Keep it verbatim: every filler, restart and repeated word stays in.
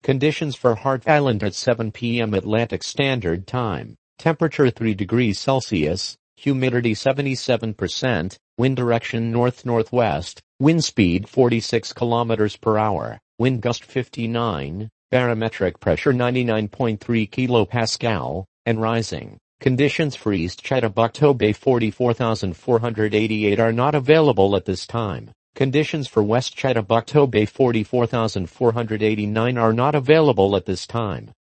Conditions for Hart Island at seven p m Atlantic Standard Time. Temperature three degrees Celsius, humidity seventy-seven percent, wind direction north-northwest, wind speed forty-six kilometers per hour, wind gust fifty-nine, barometric pressure ninety-nine point three kilopascal, and rising. Conditions for East Chittagong Bay forty-four thousand four hundred eighty-eight are not available at this time. Conditions for West Chittagong Bay forty-four thousand four hundred eighty-nine are not available at this time.